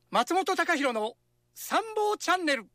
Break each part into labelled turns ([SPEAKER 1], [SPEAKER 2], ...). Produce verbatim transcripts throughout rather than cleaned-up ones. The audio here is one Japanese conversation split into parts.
[SPEAKER 1] 松本隆弘の参謀チャンネル。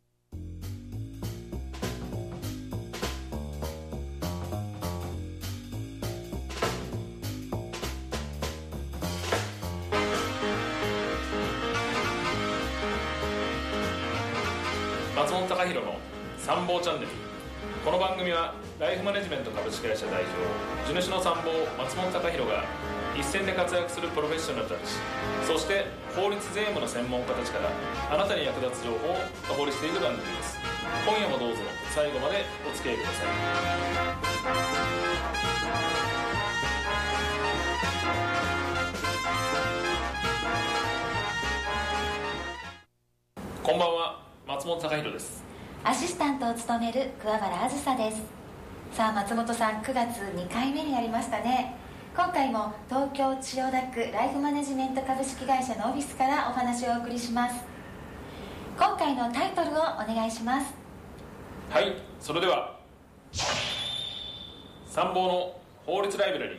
[SPEAKER 2] 松本隆弘の参謀チャンネル。この番組はライフマネジメント株式会社代表、地主の参謀松本隆弘が一線で活躍するプロフェッショナルたち、そして法律税務の専門家たちからあなたに役立つ情報を深掘りしていく番組です。今夜もどうぞ最後までお付き合いください。こんばんは、松本隆弘です。
[SPEAKER 3] アシスタントを務める桑原あずさです。さあ松本さん、くがつにかいめになりましたね。今回も東京千代田区ライフマネジメント株式会社のオフィスからお話をお送りします。今回のタイトルをお願いします。
[SPEAKER 2] はい、それでは参謀の法律ライブラリー。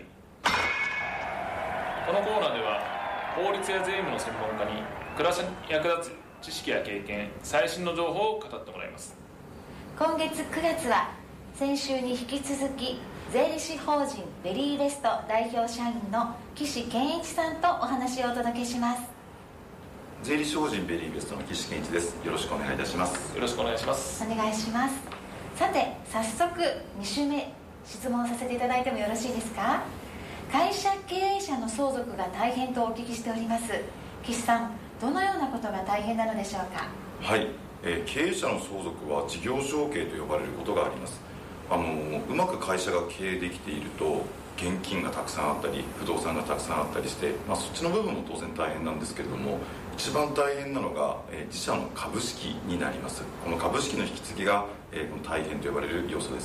[SPEAKER 2] このコーナーでは法律や税務の専門家に暮らしに役立つ知識や経験、最新の情報を語ってもらいます。
[SPEAKER 3] 今月くがつは先週に引き続き税理士法人ベリーベスト代表社員の岸健一さんとお話をお届けします。
[SPEAKER 4] 税理士法人ベリーベストの岸健一です。よろしくお願いいたします。
[SPEAKER 2] よろしくお願いします。
[SPEAKER 3] お願いします。さて早速に週目質問させていただいてもよろしいですか。会社経営者の相続が大変とお聞きしております。岸さん、どのようなことが大変なのでしょうか。
[SPEAKER 4] はい、えー、経営者の相続は事業承継と呼ばれることがあります。あのうまく会社が経営できていると現金がたくさんあったり不動産がたくさんあったりして、まあ、そっちの部分も当然大変なんですけれども、一番大変なのが、えー、自社の株式になります。この株式の引き継ぎが、えー、この大変と呼ばれる要素です。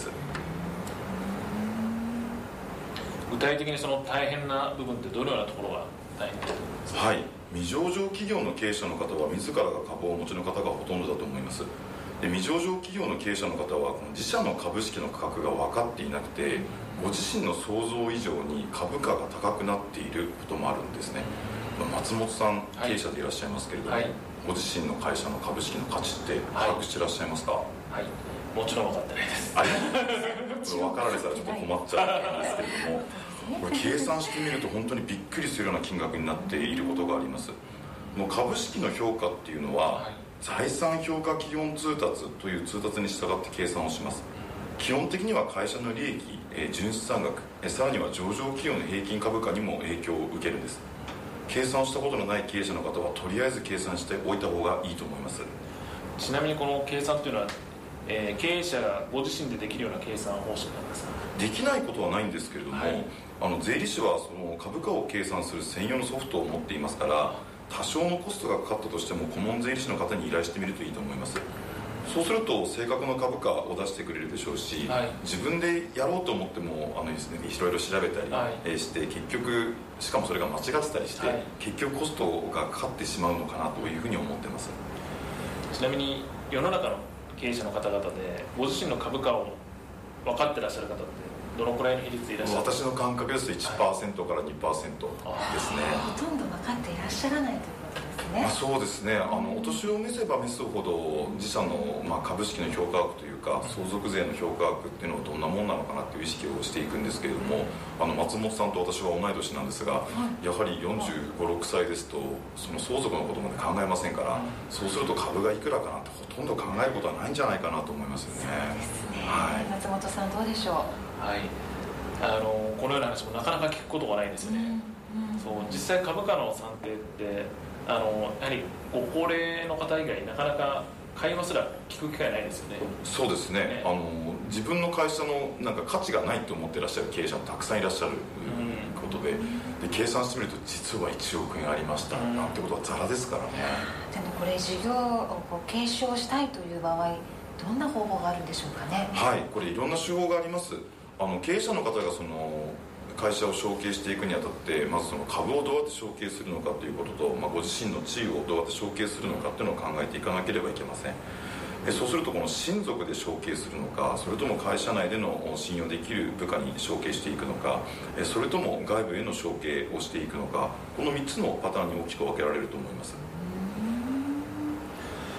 [SPEAKER 2] 具体的にその大変な部分ってどのようなところが大変だと思いますか。
[SPEAKER 4] はい、未上場企業の経営者の方は自らが株をお持ちの方がほとんどだと思います。で未上場企業の経営者の方はこの自社の株式の価格が分かっていなくて、ご自身の想像以上に株価が高くなっていることもあるんですね。松本さん、経営者でいらっしゃいますけれども、はい、ご自身の会社の株式の価値って把握していらっしゃいますか。は
[SPEAKER 2] い、はい、もちろん分かってないです。
[SPEAKER 4] ありがとうございます。これ分かられたらちょっと困っちゃうんですけれどもこれ計算してみると本当にびっくりするような金額になっていることがあります。もう株式の評価っていうのは、はい、財産評価基本通達という通達に従って計算をします。基本的には会社の利益、えー、純資産額、えー、さらには上場企業の平均株価にも影響を受けるんです。計算したことのない経営者の方はとりあえず計算しておいた方がいいと思います。
[SPEAKER 2] ちなみにこの計算というのは、えー、経営者がご自身でできるような計算方式なんですか。
[SPEAKER 4] できないことはないんですけれども、はい、あの税理士はその株価を計算する専用のソフトを持っていますから、多少のコストがかかったとしても顧問税理士の方に依頼してみるといいと思います。そうすると正確な株価を出してくれるでしょうし、はい、自分でやろうと思ってもあのです、ね、いろいろ調べたり、はい、して結局しかもそれが間違ってたりして、はい、結局コストがかかってしまうのかなというふうに思ってます。
[SPEAKER 2] ちなみに世の中の経営者の方々でご自身の株価を分かってらっしゃる方ってどのくらいの比率でいらっしゃる。
[SPEAKER 4] 私の感覚ですと いちパーセント から にパーセント ですね。
[SPEAKER 3] ほとんど分かっていらっしゃらないということですね。
[SPEAKER 4] まあ、そうですね。あのお年を召せば召すほど自社の、まあ、株式の評価額というか相続税の評価額っていうのはどんなもんなのかなっていう意識をしていくんですけれども、あの松本さんと私は同い年なんですが、はい、やはりよんじゅうご、ろくさいですとその相続のことまで考えませんから、うん、そうすると株がいくらかなってほとんど考えることはないんじゃないかなと思いますよね。
[SPEAKER 3] そうですね、
[SPEAKER 4] はい、
[SPEAKER 3] 松本さんどうでしょう。
[SPEAKER 2] はい、あのこのような話もなかなか聞くことがないですよね。うんうん、そう実際株価の算定ってあのやはりご高齢の方以外なかなか会話すら聞く機会ないですよね。
[SPEAKER 4] そうですね、ね、あの自分の会社のなんか価値がないと思ってらっしゃる経営者もたくさんいらっしゃることで、うん、で計算してみると実はいちおくえんありました、うん、なんてことはザラですからね。
[SPEAKER 3] でもこれ事業をこう継承したいという場合どんな方法があるんでしょうかね。
[SPEAKER 4] はい、これいろんな手法があります。あの経営者の方がその会社を承継していくにあたってまずその株をどうやって承継するのかということと、まあ、ご自身の地位をどうやって承継するのかというのを考えていかなければいけません。えそうするとこの親族で承継するのか、それとも会社内での信用できる部下に承継していくのか、えそれとも外部への承継をしていくのか、このみっつのパターンに大きく分けられると思います。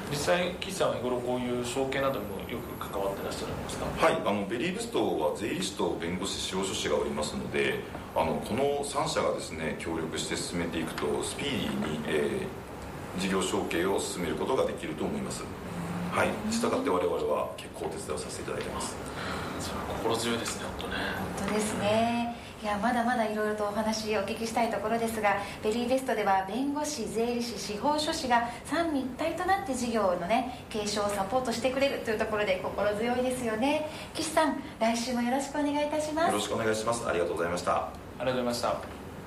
[SPEAKER 2] 実際岸さんは日頃こういう証券などにもよく関わってらっしゃるんですか？
[SPEAKER 4] はい、あのベリーベストは税理士と弁護士司法書士がおりますので、あのこのさん社がですね協力して進めていくとスピーディーに、えー、事業承継を進めることができると思います。はい、したがって我々は結構お手伝いをさせていただいてます。
[SPEAKER 2] それは心強いですね。本当ね。
[SPEAKER 3] 本当ですね。いやまだまだいろいろとお話をお聞きしたいところですが、ベリーベストでは弁護士、税理士、司法書士が三位一体となって事業のね継承をサポートしてくれるというところで心強いですよね。岸さん、来週もよろしくお願いいたします。
[SPEAKER 4] よろしくお願いします。ありがとうございました。
[SPEAKER 2] ありがとうございました。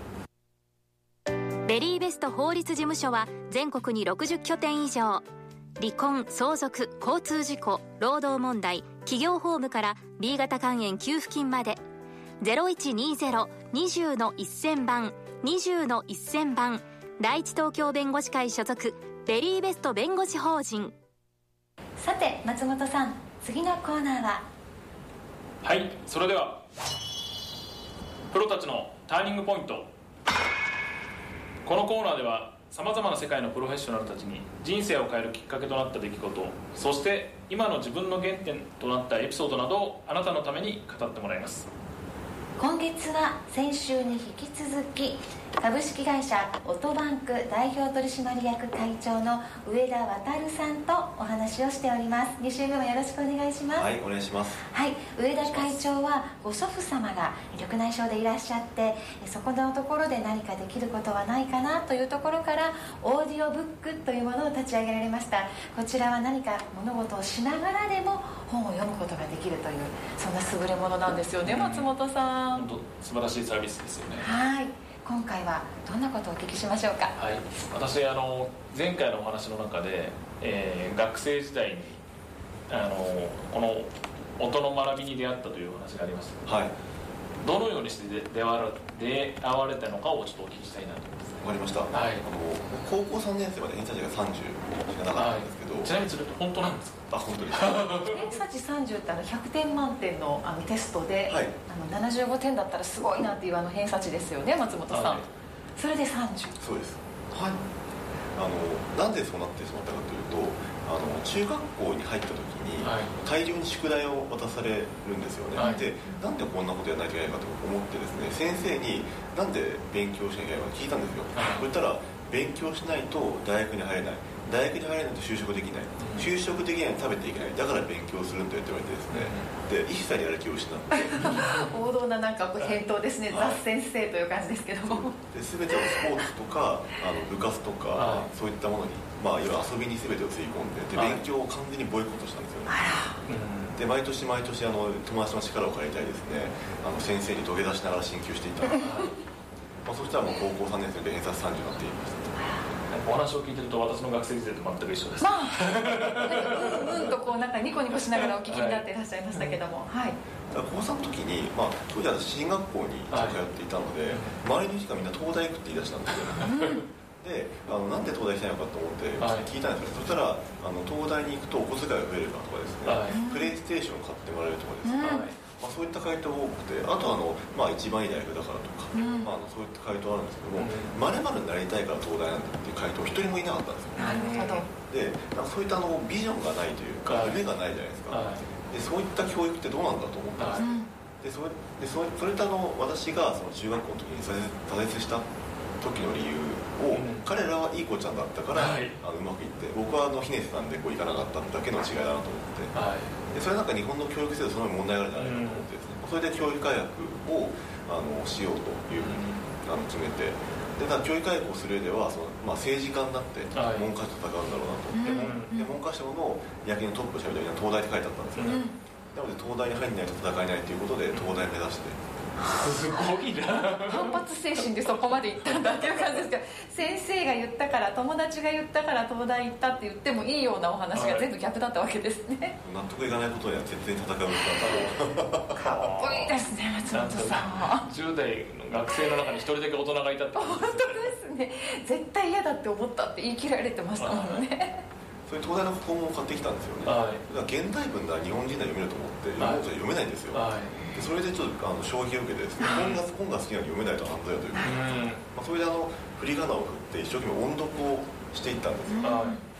[SPEAKER 5] ベリーベスト法律事務所は全国にろくじゅっ拠点以上、離婚、相続、交通事故、労働問題、企業法務から B 型肝炎給付金まで ゼロいちにゼロ にじゅうのせん 番 にじゅうのせん 番第一東京弁護士会所属ベリーベスト弁護士法人。
[SPEAKER 3] さて松本さん、次のコーナーは？
[SPEAKER 2] はい、それではプロたちのターニングポイント。このコーナーではさまざまな世界のプロフェッショナルたちに人生を変えるきっかけとなった出来事、そして今の自分の原点となったエピソードなどをあなたのために語ってもらいます。
[SPEAKER 3] 今月は先週に引き続き株式会社オトバンク代表取締役会長の上田渉さんとお話をしております。に週目もよろしくお願いします。
[SPEAKER 6] はい、お願いします。
[SPEAKER 3] はい、上田会長はご祖父様が緑内障でいらっしゃって、そこのところで何かできることはないかなというところからオーディオブックというものを立ち上げられました。こちらは何か物事をしながらでも本を読むことができるという、そんな優れものなんですよね、松本さん。
[SPEAKER 2] 本当素晴らしいサービスですよね。
[SPEAKER 3] はい、今回はどんなことをお聞きしましょうか？
[SPEAKER 2] はい、私あの前回のお話の中で、えー、学生時代にあのこの音の学びに出会ったというお話がありました。
[SPEAKER 6] はい。
[SPEAKER 2] どのようにして出会われ、出会われたのかをちょっとお聞きしたいなと思います。
[SPEAKER 6] わかりました。
[SPEAKER 2] はい。
[SPEAKER 6] あの高校さんねん生まで偏差値がさんじゅうしかなかったんですけど、はい、
[SPEAKER 2] ちなみにそれって本当なんですか？
[SPEAKER 6] あ、本当です。
[SPEAKER 3] 偏差値さんじゅうってあのひゃくてん満点のあのテストで、はい、あのななじゅうごてんだったらすごいなっていうあの偏差値ですよね、松本さん。はい、それでさんじゅう。
[SPEAKER 6] そうです。
[SPEAKER 3] はい。
[SPEAKER 6] あのなんでそうなってしまったかというと、あの中学校に入った時に、はい、大量に宿題を渡されるんですよね。はい、で、なんでこんなことやらないといけないかと思ってですね、先生になんで勉強しなきゃいけないか聞いたんですよ。はい、そしたら勉強しないと大学に入れない、大学に入れないと就職できない、就職できないと食べていけない、だから勉強するんだよって言われてですね、で一切やる気を失って
[SPEAKER 3] 王道ななんか返答ですね、雑先生という感じですけども、
[SPEAKER 6] で全てのスポーツとかあの部活とか、はい、そういったものに、まあ、いわゆる遊びに全てをつぎ込んで、で勉強を完全にボイコットしたんですよね。で毎年毎年あの友達の力を借りたいですね、あの先生に土下座しながら進級していたまあそしたらもう高校さんねん生で偏差値さんじゅうになっていました。
[SPEAKER 2] お話を聞いてると私の学生時代と全く一緒です。
[SPEAKER 3] まあ、うんうんとこうなんかニコニコしながらお聞きになっていらっしゃいましたけども、はい。
[SPEAKER 6] 高さんの時に、まあ、当時は進学校に通っていたので、はい、周りの人がみんな東大行くって言い出したんですよ。で、あのなんで東大行きたいのかと思って聞いたんですよ。はい、そしたらあの東大に行くとお小遣いが増えるかとかですね、はい、プレイステーションを買ってもらえるとかですね、はい、まあ、そういった回答が多くて、あとはあの、まあ、一番いい大学だからとか、うん、まあ、あのそういった回答あるんですけども、まるまるになりたいから東大なんだっていう回答一人もいなかったんですよ。
[SPEAKER 3] なるほど。
[SPEAKER 6] で、なんかそういったあのビジョンがないというか、はい、夢がないじゃないですか。はい、でそういった教育ってどうなんだと思ったんですよ。はい、でそれでそれそれとあの私がその中学校の時に挫折した時の理由を、うん、彼らはいい子ちゃんだったから、はい、あのうまくいって、僕はあのひねせたんでこういかなかっただけの違いだなと思って、はい、でそれなんか日本の教育制度その問題があるんじゃないかと思ってですね、うん、それで教育改革をあのしようというふうに、うん、あの決めて、でだから教育改革をする上ではその、まあ、政治家になって文科省と戦うんだろうなと思って、はい、で文科省の役員のトップをしゃべりたいな東大って書いてあったんですよね。うん、なので東大に入んないと戦えないということで東大目指して。
[SPEAKER 2] すごいな。
[SPEAKER 3] 反発精神でそこまで行ったんだっていう感じですけど、先生が言ったから友達が言ったから東大行ったって言ってもいいようなお話が全部逆だったわけですね。
[SPEAKER 6] 納得いかないことには全然戦う
[SPEAKER 3] かかっこいいですね、松本さん。
[SPEAKER 2] じゅう代の学生の中に一人だけ大人がいたってことですね。
[SPEAKER 3] 本当ですね。絶対嫌だって思ったって言い切られてましたもんね。
[SPEAKER 6] それ東大の本を買ってきたんですよね。はい、だから現代文では日本人が読めると思って日本人は読めないんですよ。はい、でそれでちょっとあの衝撃を受けてですね、本が本が好きなのに読めないと犯罪だということで、まあ、それであの振り仮名を振って一生懸命音読をしていったんですよ。はい、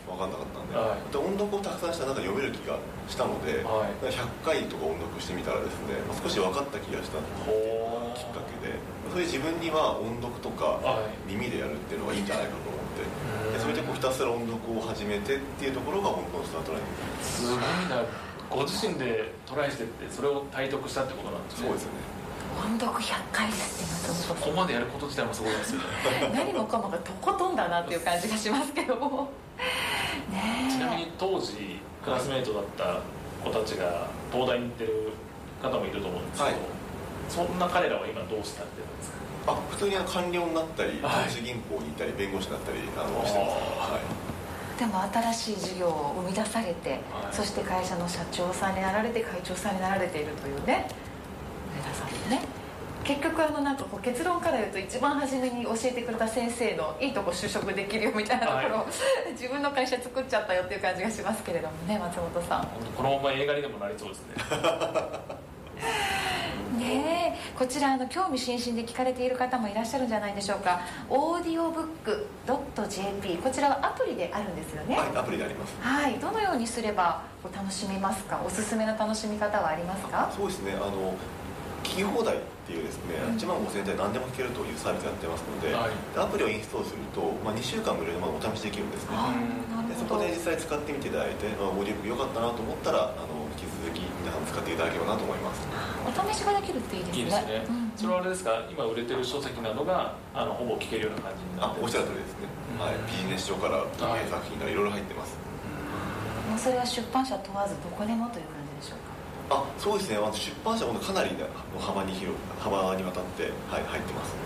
[SPEAKER 6] 分かんなかったんで、
[SPEAKER 2] はい、
[SPEAKER 6] で音読をたくさんしたらなんか読める気がしたので、はい、ひゃっかいとか音読してみたらですね、まあ、少し分かった気がしたきっかけで、そういう自分には音読とか耳でやるっていうのがいいんじゃないかと思って、はい、でそれでこうひたすら音読を始めてっていうところが本当のスタートラインです。
[SPEAKER 2] すごいな、ご自身でトライしてってそれを体得したってことなんですね。
[SPEAKER 6] そうですよね。
[SPEAKER 3] 音読ひゃっかいですって
[SPEAKER 2] そこまでやること自体もすごいですよね。
[SPEAKER 3] 何もかもがとことんだなっていう感じがしますけどもね。
[SPEAKER 2] ちなみに当時クラスメートだった子たちが東大に行ってる方もいると思うんですけど、はい、そんな彼らは今どうしたってるんですか？
[SPEAKER 6] あ、普通に官僚になったり、投資銀行に行ったり弁護士になったりあのしてます、はい、
[SPEAKER 3] でも新しい事業を生み出されて、はい、そして会社の社長さんになられて会長さんになられているというね、上田さんもね、結局あのなんかこう結論から言うと一番初めに教えてくれた先生のいいとこ就職できるよみたいなところを、はい、自分の会社作っちゃったよっていう感じがしますけれどもね、松本さん。
[SPEAKER 2] このまま映画にでもなりそうですね。
[SPEAKER 3] ねえ、こちらあの興味津々で聞かれている方もいらっしゃるんじゃないでしょうか。オーディオブックドットジェーピー、 こちらはアプリであるんですよね。
[SPEAKER 6] はい、アプリであります。
[SPEAKER 3] はい、どのようにすれば楽しめますか？おすすめの楽しみ方はありますか？
[SPEAKER 6] そうですね、あの聞き放題っていうですね、いちまんごせんえんで何でも聞けるというサービスやってますので、はい、アプリをインストールすると、まあ、にしゅうかん無料でお試しできるんですね。でそこで実際使ってみていただいて、まあ、オーディオブック良かったなと思ったらあの引き続き皆さん使っていただければなと思います。
[SPEAKER 3] お試しができるっていいですね。
[SPEAKER 2] いいですね、うんうん、それはあれですか、今売れてる書籍などがあのほぼ聞けるような感じになってます。
[SPEAKER 6] あ、おっしゃる通りですね、うん、はい、ビジネス書から文芸作品からいろいろ入ってます、
[SPEAKER 3] うん、もうそれは出版社問わずどこでもという感じでしょうか？
[SPEAKER 6] あ、そうですね、出版社もかなりの幅に広幅にわたって、はい、入ってます。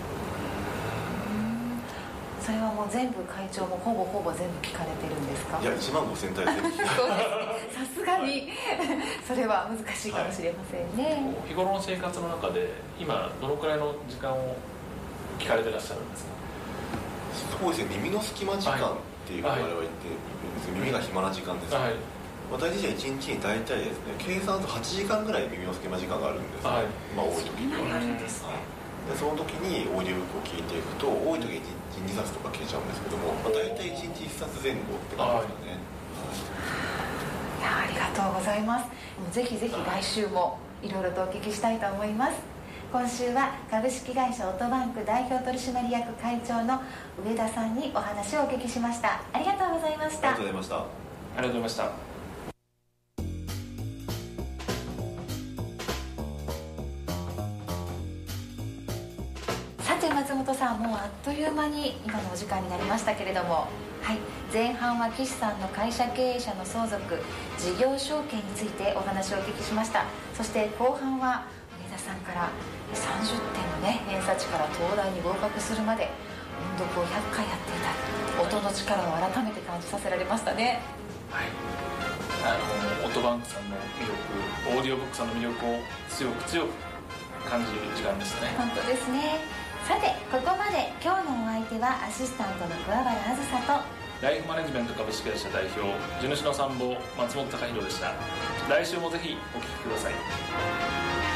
[SPEAKER 3] それはもう全部会長もほぼほぼ全部聞かれてるんですか？
[SPEAKER 6] いや、いちまんごせん体全部聞かれて
[SPEAKER 3] さすがにそれは難しいかもしれませんね、はい、
[SPEAKER 2] 日頃の生活の中で今どのくらいの時間を聞かれてらっしゃるんですか？
[SPEAKER 6] そうですね、耳の隙間時間っていうのを我々は言って、はい、耳が暇な時間ですね、はい、私たちはいちにちに大体ですね、計算とはちじかんぐらい耳の隙間時間があるんですね、はい、まあ多い時には。でその時にオーディオブックを聞いていくと、多い時にいちにさつとか消えちゃうんですけども、まあ、大体いちにちいっさつぜん後って感じですかね。
[SPEAKER 3] いや、ありがとうございます。ぜひぜひ来週もいろいろとお聞きしたいと思います。今週は株式会社オトバンク代表取締役会長の上田さんにお話をお聞きしました。ありがとうございました。
[SPEAKER 6] ありがとうございました。
[SPEAKER 2] ありがとうございました。
[SPEAKER 3] 松本さん、もうあっという間に今のお時間になりましたけれども、はい、前半は岸さんの会社経営者の相続、事業承継についてお話をお聞きしました。そして後半は上田さんからさんじゅってんのね偏差値から東大に合格するまで音読をひゃっかいやっていた、音の力を改めて感じさせられましたね。
[SPEAKER 2] はい、あのオートバンクさんの魅力、オーディオブックさんの魅力を強く強く感じる時間ですね。
[SPEAKER 3] 本当ですね。さて、ここまで今日のお相手はアシスタントの桑原あずさと
[SPEAKER 2] ライフマネジメント株式会社代表地主の参謀松本貴弘でした。来週もぜひお聞きください。